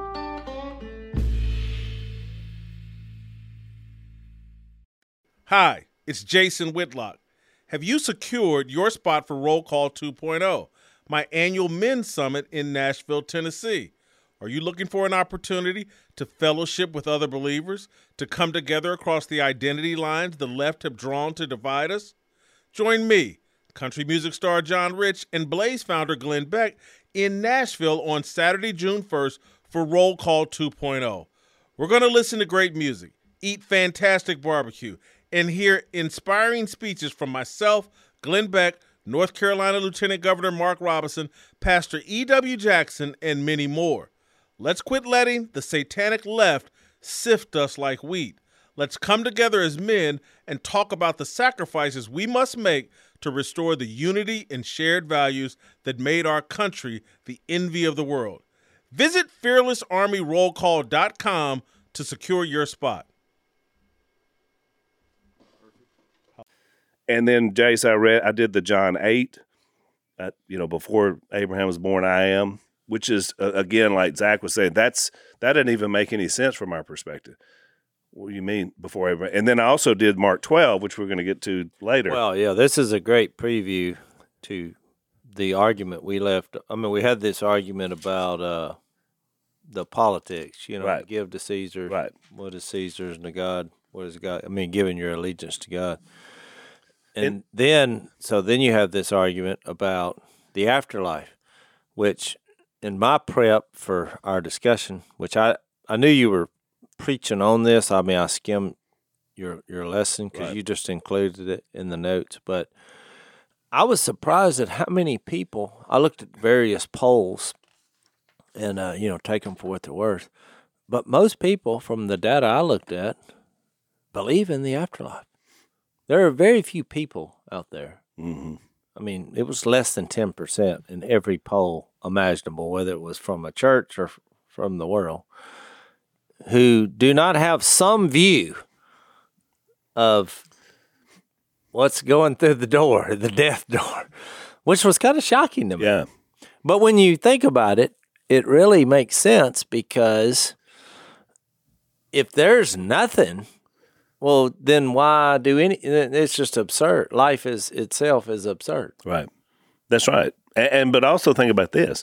Hi, it's Jason Whitlock. Have you secured your spot for Roll Call two point oh, my annual men's summit in Nashville, Tennessee? Are you looking for an opportunity to fellowship with other believers, to come together across the identity lines the left have drawn to divide us? Join me, country music star John Rich, and Blaze founder Glenn Beck in Nashville on Saturday, June first for Roll Call two point oh. We're going to listen to great music, eat fantastic barbecue, and hear inspiring speeches from myself, Glenn Beck, North Carolina Lieutenant Governor Mark Robinson, Pastor E W Jackson, and many more. Let's quit letting the satanic left sift us like wheat. Let's come together as men and talk about the sacrifices we must make to restore the unity and shared values that made our country the envy of the world. Visit fearless army roll call dot com to secure your spot. And then, Jace, I read, I did the John eight, uh, you know, before Abraham was born, I am, which is, uh, again, like Zach was saying, that's that didn't even make any sense from our perspective. What do you mean before Abraham? And then I also did Mark twelve, which we're going to get to later. Well, yeah, this is a great preview to the argument we left. I mean, we had this argument about uh, the politics, you know, Right. give to Caesar Right. what is Caesar's and to God what is God. I mean, giving your allegiance to God. And, And- then, so then you have this argument about the afterlife, which in my prep for our discussion, which I, I knew you were preaching on this. I mean, I skimmed your your lesson because Right. you just included it in the notes. But I was surprised at how many people. I looked at various polls, and uh, you know, take them for what they're worth. But most people, from the data I looked at, believe in the afterlife. There are very few people out there. Mm-hmm. I mean, it was less than ten percent in every poll imaginable, whether it was from a church or f- from the world, who do not have some view of what's going through the door, the death door, which was kind of shocking to me. Yeah. But when you think about it, it really makes sense, because if there's nothing, well, then why do any? It's just absurd. Life is itself is absurd. Right. That's right. And, and but also think about this.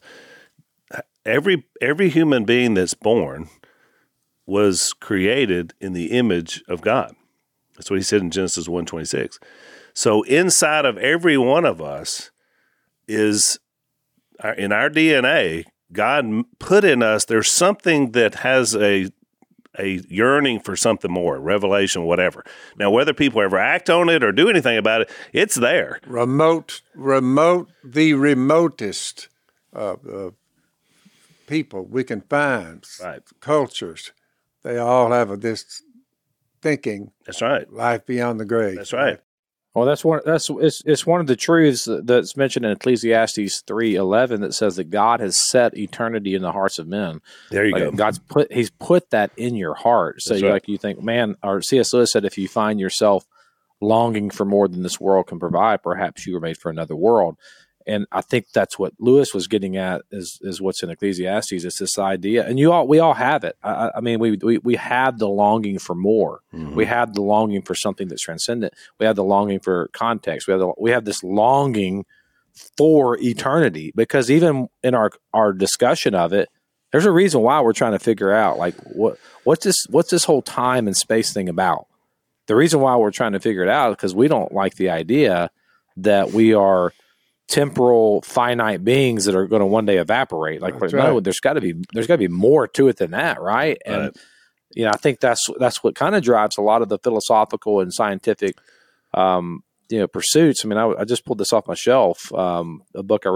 Every every human being that's born was created in the image of God. That's what he said in Genesis one twenty-six. So inside of every one of us is, in our D N A, God put in us, there's something that has a a yearning for something more, revelation, whatever. Now, whether people ever act on it or do anything about it, it's there. Remote, remote, the remotest uh, uh, people we can find, Right. cultures, they all have this thinking, That's right. life beyond the grave. That's right. Well, that's one. That's it's it's one of the truths that's mentioned in Ecclesiastes three eleven that says that God has set eternity in the hearts of men. There you Like, go. God's put He's put that in your heart. So That's you right. like you think, man. Or C S Lewis said, if you find yourself longing for more than this world can provide, perhaps you were made for another world. And I think that's what Lewis was getting at is is what's in Ecclesiastes. It's this idea, and you all we all have it. I, I mean, we, we we have the longing for more. Mm-hmm. We have the longing for something that's transcendent. We have the longing for context. We have the, we have this longing for eternity, because even in our our discussion of it, there's a reason why we're trying to figure out like what what's this what's this whole time and space thing about. The reason why we're trying to figure it out is because we don't like the idea that we are temporal finite beings that are going to one day evaporate. Like, That's no, right. there's got to be there's got to be more to it than that, right? And Right. you know, I think that's that's what kind of drives a lot of the philosophical and scientific, um, you know, pursuits. I mean, I, I just pulled this off my shelf, um, a book I read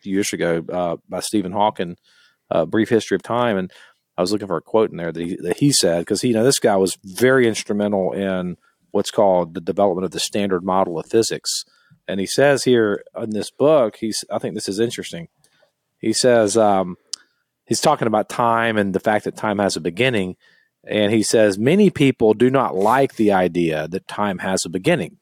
few years ago uh, by Stephen Hawking, uh, Brief History of Time, and I was looking for a quote in there that he, that he said, because you know this guy was very instrumental in what's called the development of the Standard Model of Physics. And he says here in this book, he's I think this is interesting. He says um, he's talking about time and the fact that time has a beginning. And he says, many people do not like the idea that time has a beginning,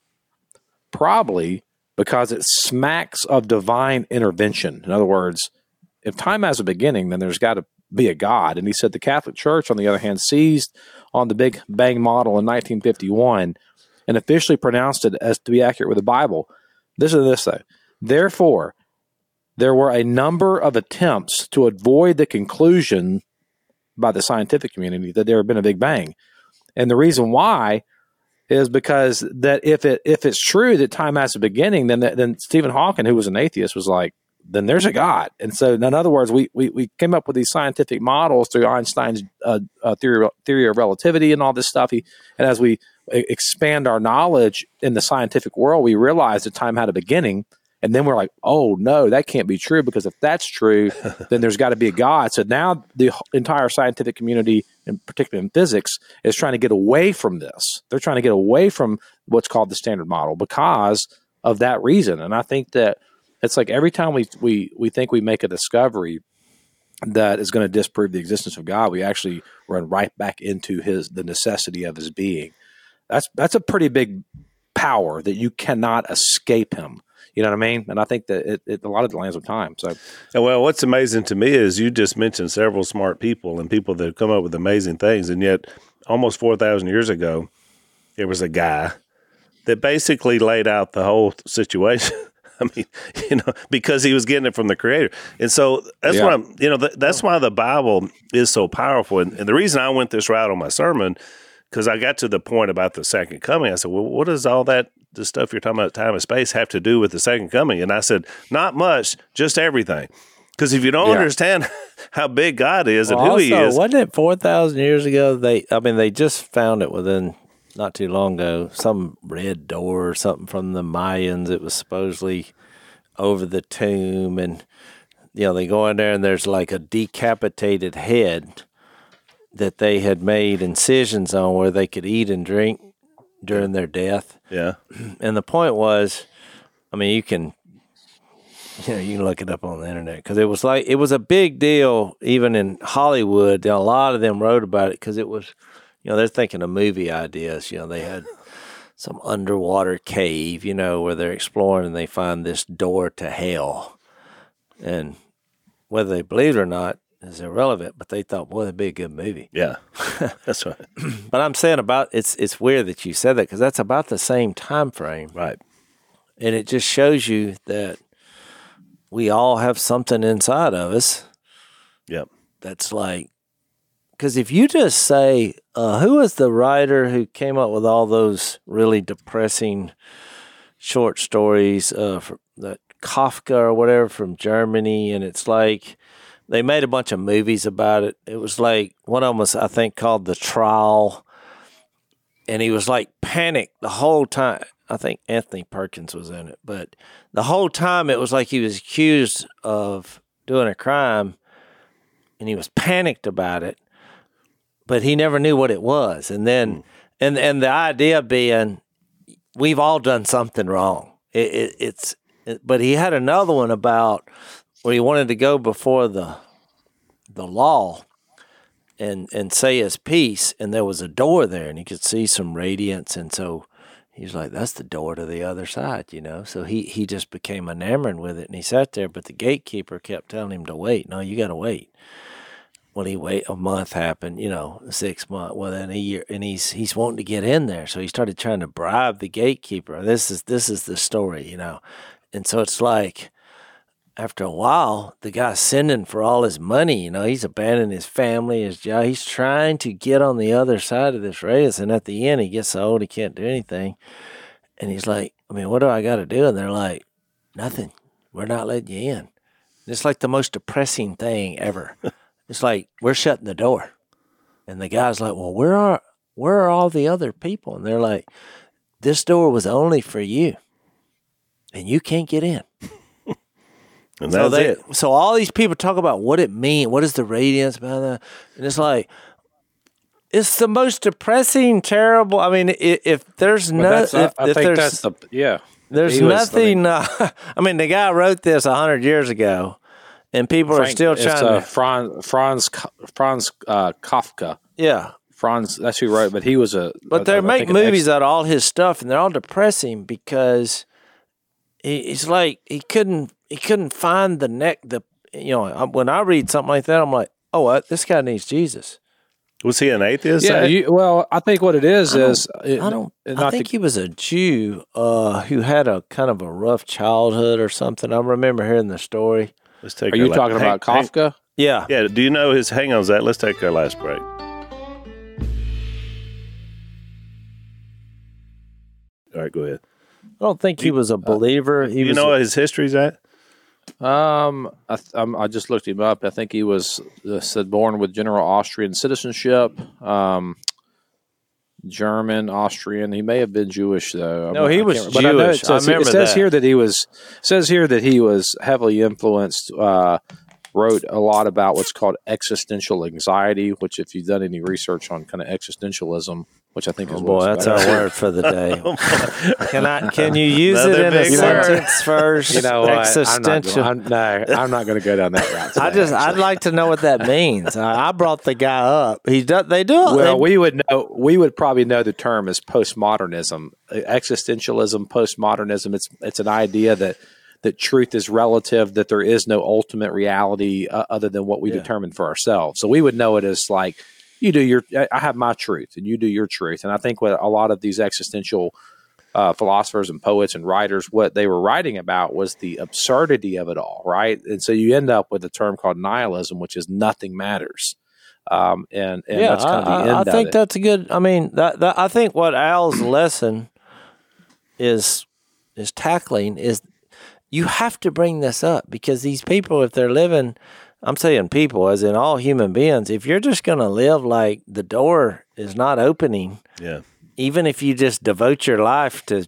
probably because it smacks of divine intervention. In other words, if time has a beginning, then there's got to be a God. And he said the Catholic Church, on the other hand, seized on the Big Bang model in nineteen fifty-one and officially pronounced it as to be accurate with the Bible. This is this, though. Therefore, there were a number of attempts to avoid the conclusion by the scientific community that there had been a Big Bang. And the reason why is because that if it if it's true that time has a beginning, then then Stephen Hawking, who was an atheist, was like, then there's a God. And so, in other words, we we, we came up with these scientific models through Einstein's uh, uh, theory theory of relativity and all this stuff. He, and as we expand our knowledge in the scientific world, we realize that time had a beginning. And then we're like, oh, no, that can't be true, because if that's true, then there's got to be a God. So now the entire scientific community, and particularly in physics, is trying to get away from this. They're trying to get away from what's called the Standard Model because of that reason. And I think that it's like every time we we we think we make a discovery that is going to disprove the existence of God, we actually run right back into his the necessity of his being. That's that's a pretty big power that you cannot escape him. You know what I mean? And I think that it, it, a lot of it lands with time. So, well, what's amazing to me is you just mentioned several smart people and people that have come up with amazing things, and yet almost four thousand years ago, there was a guy that basically laid out the whole situation. I mean, you know, because he was getting it from the Creator. And so that's Yeah. why, I'm, you know, th- that's why the Bible is so powerful. And, and the reason I went this route on my sermon, because I got to the point about the second coming, I said, well, what does all that, the stuff you're talking about, time and space, have to do with the second coming? And I said, not much, just everything. Because if you don't Yeah. understand how big God is Well, and who also, he is. wasn't it four thousand years ago? They, I mean, they just found it within not too long ago, some red door or something from the Mayans. It was supposedly over the tomb, and you know, they go in there and there's like a decapitated head that they had made incisions on where they could eat and drink during their death. Yeah. And the point was, I mean, you can, you know, you can look it up on the internet, because it was like, it was a big deal even in Hollywood. A lot of them wrote about it because it was, you know, they're thinking of movie ideas. You know, they had some underwater cave, you know, where they're exploring and they find this door to hell. And whether they believe it or not is irrelevant, but they thought, boy, that'd be a good movie. Yeah. That's right. But I'm saying about, it's it's weird that you said that, because that's about the same time frame. Right. And it just shows you that we all have something inside of us Yep. that's like, because if you just say, uh, who was the writer who came up with all those really depressing short stories, uh, for, that Kafka or whatever from Germany, and it's like they made a bunch of movies about it. It was like, one of them was, I think, called The Trial, and he was like panicked the whole time. I think Anthony Perkins was in it, but the whole time it was like he was accused of doing a crime, and he was panicked about it, but he never knew what it was. And then, mm. and and the idea being, we've all done something wrong. It, it, it's, it, but he had another one about where he wanted to go before the the law and and say his piece, and there was a door there, and he could see some radiance, and so he's like, that's the door to the other side, you know. So he he just became enamored with it, and he sat there, but the gatekeeper kept telling him to wait. No, you got to wait. Well, he wait a month happened, you know, six months, well, then a year, and he's he's wanting to get in there, so he started trying to bribe the gatekeeper. This is this is the story, you know, and so it's like, after a while, the guy's sending for all his money. You know, he's abandoning his family, his job. He's trying to get on the other side of this race. And at the end, he gets so old he can't do anything. And he's like, I mean, what do I got to do? And they're like, nothing. We're not letting you in. It's like the most depressing thing ever. It's like, we're shutting the door. And the guy's like, well, where are where are all the other people? And they're like, this door was only for you. And you can't get in. And So that's they, it. so all these people talk about what it means, what is the radiance, blah, blah, and it's like it's the most depressing, terrible. I mean, if, if there's no, That's, I, if, I if think there's that's the yeah. there's He was- nothing. uh, I mean, the guy wrote this a hundred years ago, and people are Frank- still it's, trying uh, to. Franz Franz Ka- Franz uh, Kafka. Yeah, Franz, that's who wrote, but he was a. but they I make think an movies ex- out of all his stuff, and they're all depressing because he, he's like he couldn't he couldn't find the neck. The you know when I read something like that, I'm like, oh, what? This guy needs Jesus. Was he an atheist? Yeah, Zach? you, well, I think what it is I don't- is it, I don't. not I to- think he was a Jew uh, who had a kind of a rough childhood or something. I remember hearing the story. Let's take Are our you la- talking hang- about hang- Kafka? Yeah, Yeah. Do you know his? Hang on, Zach. Let's take our last break. All right, go ahead. I don't think he was a believer. He You was. know a- what his history's at? Um, I, th- I'm, I just looked him up. I think he was uh, said born with general Austrian citizenship. Um, German, Austrian. He may have been Jewish though. I'm No, not- he I was can't- but I know Jewish. It says, I remember it says that. here that he was. Says here that he was heavily influenced. Uh, wrote a lot about what's called existential anxiety, which if you've done any research on kind of existentialism, which I think is Oh boy, what that's it's our about. word for the day. Can I? Can you use Another it in a big word. sentence first? You know what? I'm not, Existential. I'm, no, I'm not going to go down that route. I today, just, I'd actually. like to know what that means. I, I brought the guy up. He does. They do it. Well, they, we would know. We would probably know the term as postmodernism, existentialism, postmodernism. It's it's an idea that that truth is relative, that there is no ultimate reality uh, other than what we Yeah. determine for ourselves. So we would know it as like you do your. I have my truth, and you do your truth. And I think what a lot of these existential uh, philosophers and poets and writers, what they were writing about was the absurdity of it all, right? And so you end up with a term called nihilism, which is nothing matters. Um, and and yeah, that's kind of the I, end I, I of think it. that's a good. I mean, that, that I think what Al's lesson is is tackling is you have to bring this up because these people, if they're living, I'm saying people as in all human beings, if you're just going to live like the door is not opening, Yeah. even if you just devote your life to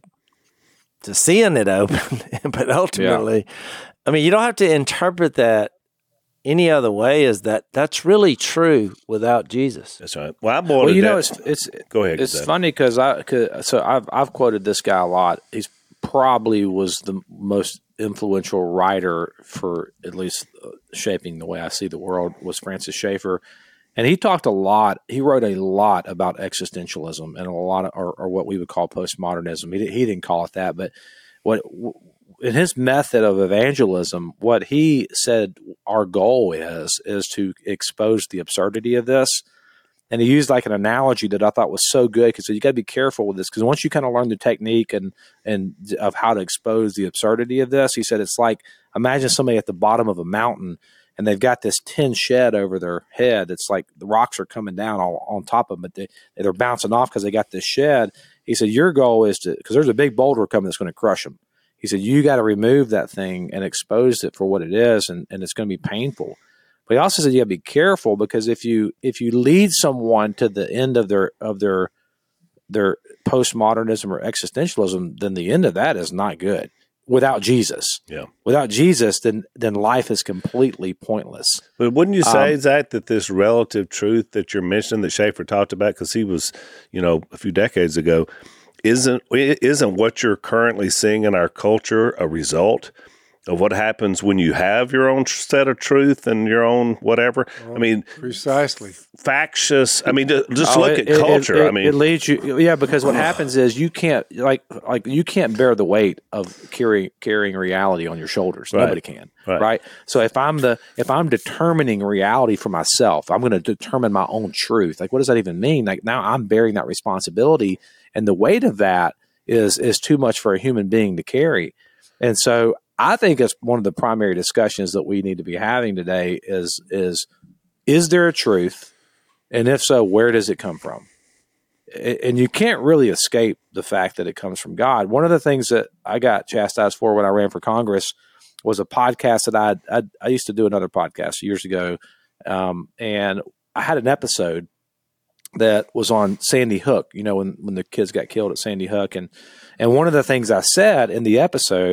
to seeing it open, but ultimately, I mean, you don't have to interpret that any other way. Is that that's really true without Jesus? That's right. Well, I boiled Well, it you know, down- it's it's Go ahead. it's Zach. funny because I cause, so I've I've quoted this guy a lot. He's probably was the most influential writer for at least uh, shaping the way I see the world was Francis Schaeffer, and he talked a lot. He wrote a lot about existentialism and a lot of or, or what we would call postmodernism. He he didn't call it that, but what in his method of evangelism, what he said our goal is is to expose the absurdity of this. And he used like an analogy that I thought was so good because you got to be careful with this because once you kind of learn the technique and and of how to expose the absurdity of this, he said it's like imagine somebody at the bottom of a mountain and they've got this tin shed over their head. It's like the rocks are coming down all on top of them, but they, they're bouncing off because they got this shed. He said your goal is to because there's a big boulder coming that's going to crush them. He said you got to remove that thing and expose it for what it is, and, and it's going to be painful. But he also said you got to be careful because if you if you lead someone to the end of their of their their postmodernism or existentialism, then the end of that is not good. Without Jesus, Yeah. without Jesus, then then life is completely pointless. But wouldn't you say, Um, Zach, that this relative truth that you're mentioning that Schaeffer talked about, because he was, you know, a few decades ago, isn't isn't what you're currently seeing in our culture a result of what happens when you have your own set of truth and your own whatever? I mean, Precisely. factious. I mean, ju- just Oh, look it- at it- culture. It, I mean, it leads you, yeah, because what happens is you can't like like you can't bear the weight of carrying carrying reality on your shoulders. Right. Nobody can, Right. right. So if I'm the if I'm determining reality for myself, I'm going to determine my own truth. Like, what does that even mean? Like now I'm bearing that responsibility, and the weight of that is is too much for a human being to carry. And so I think it's one of the primary discussions that we need to be having today is is is there a truth? And if so, where does it come from? A- And you can't really escape the fact that it comes from God. One of the things that I got chastised for when I ran for Congress was a podcast that I I, I used to do another podcast years ago, um, and I had an episode that was on Sandy Hook. You know, when when the kids got killed at Sandy Hook, and and one of the things I said in the episode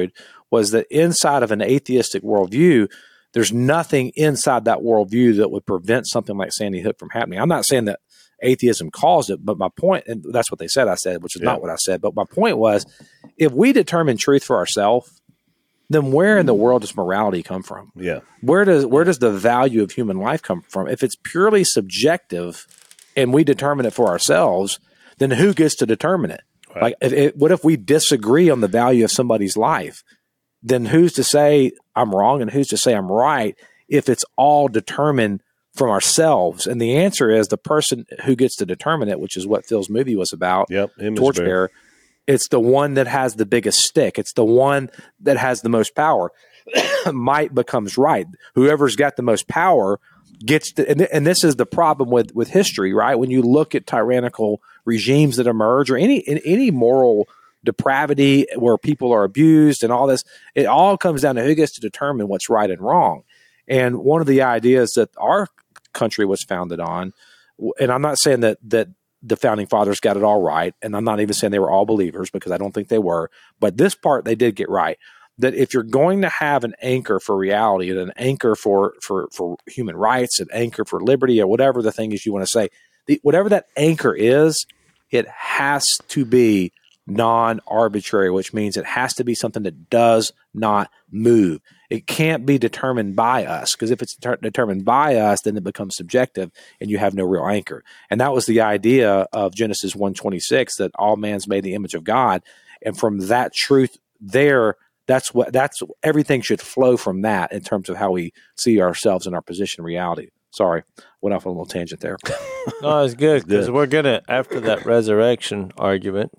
was that inside of an atheistic worldview, there's nothing inside that worldview that would prevent something like Sandy Hook from happening. I'm not saying that atheism caused it, but my point, and that's what they said I said, which is yeah. not what I said, but my point was, if we determine truth for ourselves, then where in the world does morality come from? Yeah. Where does where does the value of human life come from? If it's purely subjective and we determine it for ourselves, then who gets to determine it? Right. Like, if, if, what if we disagree on the value of somebody's life? Then who's to say I'm wrong and who's to say I'm right if it's all determined from ourselves? And the answer is the person who gets to determine it, which is what Phil's movie was about, yep, Torchbearer. It's the one that has the biggest stick. It's the one that has the most power. Might becomes right. Whoever's got the most power gets to, and, and this is the problem with, with history, right? When you look at tyrannical regimes that emerge or any any moral depravity where people are abused and all this, it all comes down to who gets to determine what's right and wrong. And one of the ideas that our country was founded on, and I'm not saying that that the founding fathers got it all right, and I'm not even saying they were all believers because I don't think they were, but this part they did get right, that if you're going to have an anchor for reality and an anchor for for, for human rights, an anchor for liberty, or whatever the thing is you want to say, the, whatever that anchor is, it has to be non-arbitrary, which means it has to be something that does not move. It can't be determined by us, because if it's ter- determined by us, then it becomes subjective and you have no real anchor. And that was the idea of Genesis one twenty-six, that all man's made in the image of God. And from that truth there, that's what that's everything should flow from that in terms of how we see ourselves and our position in reality. Sorry, went off on a little tangent there. No, it's good because we're gonna, after that resurrection argument,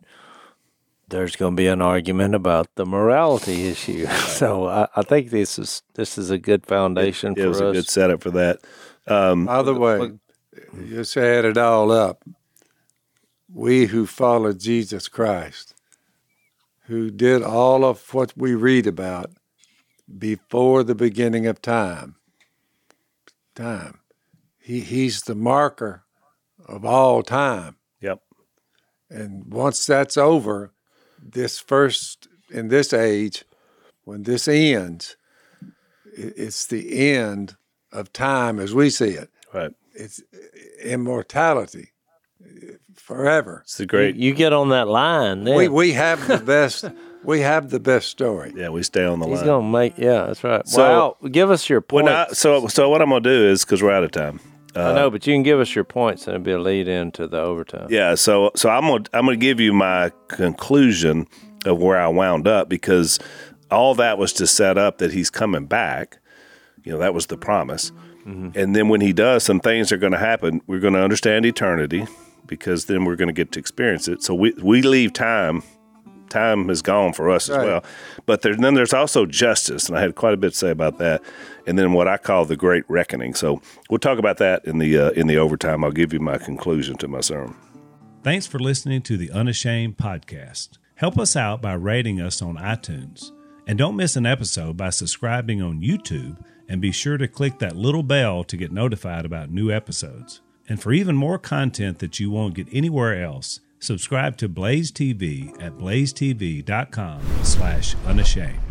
there's going to be an argument about the morality issue. So I, I think this is this is a good foundation it, for it was us. a good setup for that. Um, By the way, just to add it all up, we who follow Jesus Christ, who did all of what we read about before the beginning of time, time, he he's the marker of all time. Yep. And once that's over, this first, in this age, when this ends, it's the end of time as we see it. Right. It's immortality forever. It's the great. You, you get on that line. Then. We we have the best. We have the best story. Yeah, we stay on the He's line. going to make. Yeah, that's right. So, well, give us your points. When I, so so what I'm going to do is, because we're out of time. Uh, I know, but you can give us your points, and it'll be a lead into the overtime. Yeah. So so I'm gonna I'm gonna give you my conclusion of where I wound up, because all that was to set up that he's coming back. You know, that was the promise. Mm-hmm. And then when he does, some things are going to happen. We're going to understand eternity, because then we're going to get to experience it. So we we leave time. Time is gone for us right. as well. But there, then there's also justice, and I had quite a bit to say about that. And then what I call the Great Reckoning. So we'll talk about that in the uh, in the overtime. I'll give you my conclusion to my sermon. Thanks for listening to the Unashamed Podcast. Help us out by rating us on iTunes. And don't miss an episode by subscribing on YouTube, and be sure to click that little bell to get notified about new episodes. And for even more content that you won't get anywhere else, subscribe to Blaze T V at blaze t v dot com slash unashamed.